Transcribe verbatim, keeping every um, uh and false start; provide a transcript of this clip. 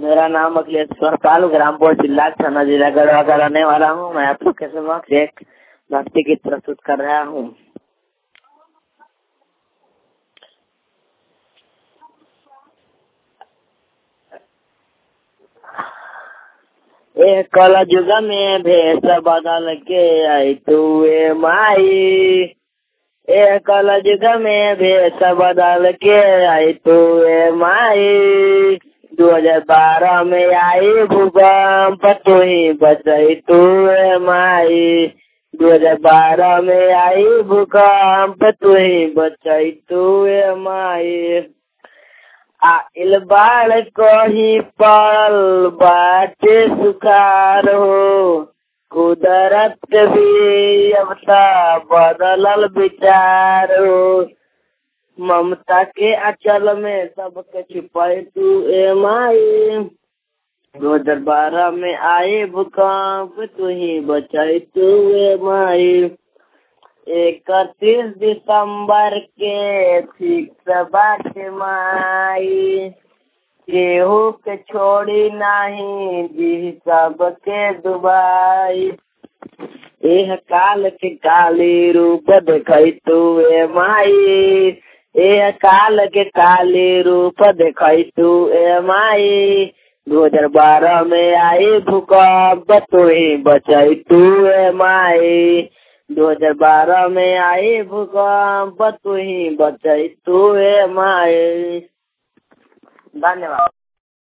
मेरा नाम अखिलेश्वर पाल, ग्रामपुर जिला थाना जिला गढ़वा का रहने वाला हूँ। मैं आप लोग के समक्ष एक भक्ति गीत प्रस्तुत कर रहा हूँ। एक कल युग में भेष बदल के आई तुए माई, एक कल युग में भेष बदल के आई तुए माई। दो हजार बारह में आई भूकंप तू ही बचाई तुए माई। दो हजार बारह में आई भूकंप तू ही बचाई तुए माई। आइल बाढ़ कहीं पड़ल बाटे सुखार हो, कुदरत भी अब ता बदलल विचार हो। ममता के अचल में सबके छिपाई तू ए माई। दो हजार बारह में आए भूकंप तू ही बचाई तू ए माई। इकतीस दिसंबर के फिक्स बाटे माई, केहू के छोड़ी नहीं जी सबके दुबाई। एह काल के काली रूप देखई तू ए माई, एह काल के काली रूप देखई तू ए माई। दो हजार बारह में आई भूकंप तू ही बचाई तू ए माई। दो हजार बारह में आई भूकंप तू ही बचाई तू ए माई। धन्यवाद।